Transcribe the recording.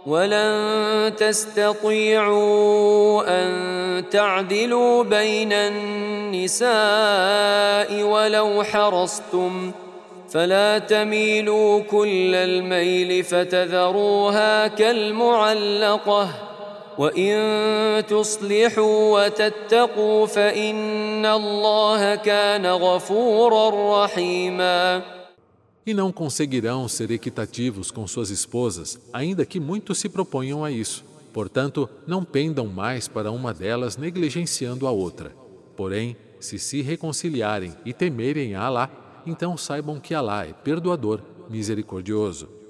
ولن تستطيعوا أن تعدلوا بين النساء ولو حرصتم، فلا تميلوا كل الميل فتذروها كالمعلقة، وإن تصلحوا وتتقوا فإن الله كان غفورا رحيما. E não conseguirão ser equitativos com suas esposas, ainda que muitos se proponham a isso. Portanto, não pendam mais para uma delas negligenciando a outra. Porém, se reconciliarem e temerem a Alá, então saibam que Alá é perdoador, misericordioso.